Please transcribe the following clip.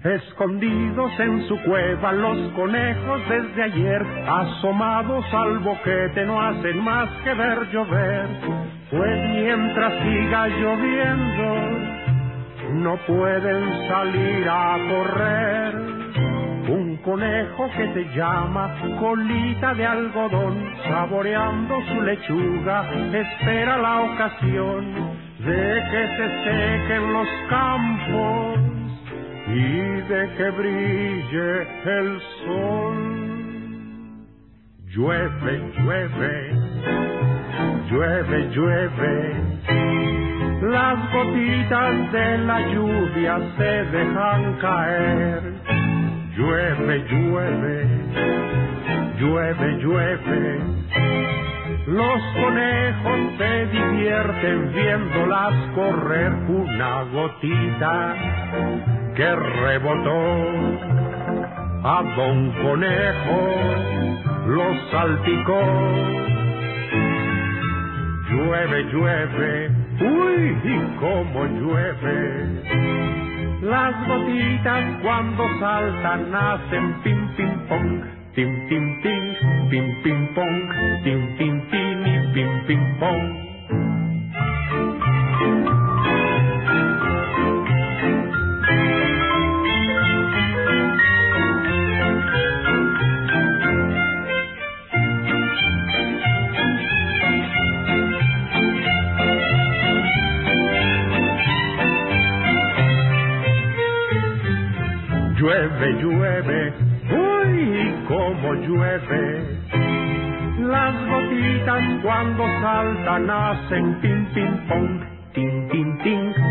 Escondidos en su cueva los conejos desde ayer, asomados al boquete no hacen más que ver llover. Pues mientras siga lloviendo, no pueden salir a correr. Un conejo que te llama colita de algodón, saboreando su lechuga, espera la ocasión de que se sequen los campos y de que brille el sol. Llueve, llueve, llueve, llueve, las gotitas de la lluvia se dejan caer. Llueve, llueve, llueve, llueve, los conejos se divierten viéndolas correr. Una gotita que rebotó a don Conejo lo salpicó. Llueve, llueve, uy, y cómo llueve. Las gotitas cuando saltan hacen pim, pim, pong, tim, tim, tim, pim, pim, pong, tim, tim, tim y pim, pim, pong. Llueve, llueve, uy, cómo llueve. Las gotitas cuando saltan hacen pim, pim, pong, tim, tim, tim,